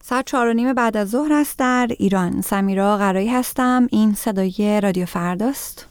ساعت 4:30 بعد از ظهر است در ایران. سمیرا قرایی هستم. این صدای رادیو فرداست.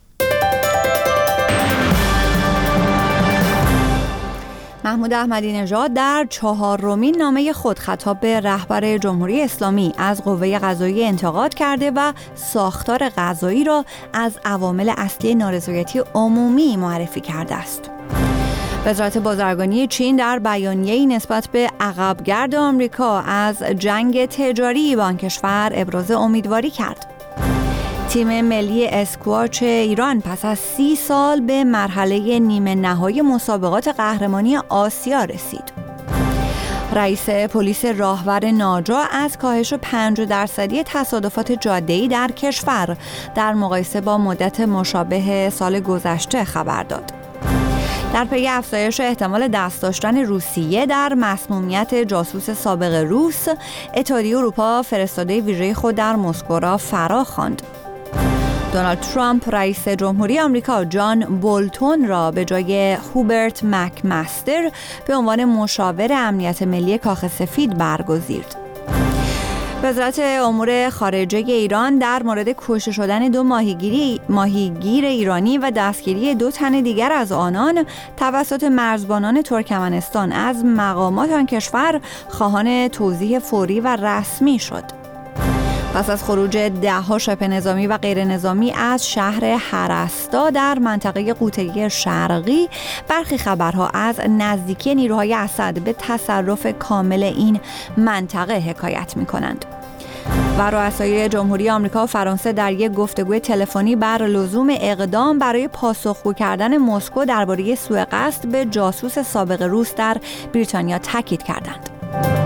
محمود احمدی نژاد در 4مین نامه خود خطاب به رهبر جمهوری اسلامی از قوه قضاییه انتقاد کرده و ساختار قضایی را از عوامل اصلی نارضایتی عمومی معرفی کرده است. وزارت بازرگانی چین در بیانیه‌ای نسبت به عقبگرد آمریکا از جنگ تجاری با آن کشور ابراز امیدواری کرد. تیم ملی اسکواش ایران پس از 30 سال به مرحله نیمه نهایی مسابقات قهرمانی آسیا رسید. رئیس پلیس راهور ناجا از کاهش 5% تصادفات جاده‌ای در کشور در مقایسه با مدت مشابه سال گذشته خبر داد. در پی افزایش احتمال دست داشتن روسیه در مسمومیت جاسوس سابق روس، اتحادیه اروپا فرستاده ویژه خود در مسکو را فرا خواند. دونالد ترامپ رئیس جمهوری آمریکا جان بولتون را به جای هوبرت مکمستر به عنوان مشاور امنیت ملی کاخ سفید برگزید. وزارت امور خارجه ایران در مورد کشته شدن 2 ماهیگیر ایرانی و دستگیری 2 تن دیگر از آنان توسط مرزبانان ترکمنستان از مقامات آن کشور خواهان توضیح فوری و رسمی شد. پس از خروج 10 شبه نظامی و غیر نظامی از شهر هرستا در منطقه غوطه‌ای شرقی، برخی خبرها از نزدیکی نیروهای اسد به تصرف کامل این منطقه حکایت می‌کنند. و رؤسای جمهوری آمریکا و فرانسه در یک گفتگوی تلفنی بر لزوم اقدام برای پاسخگو کردن مسکو درباره سوء قصد به جاسوس سابق روس در بریتانیا تاکید کردند.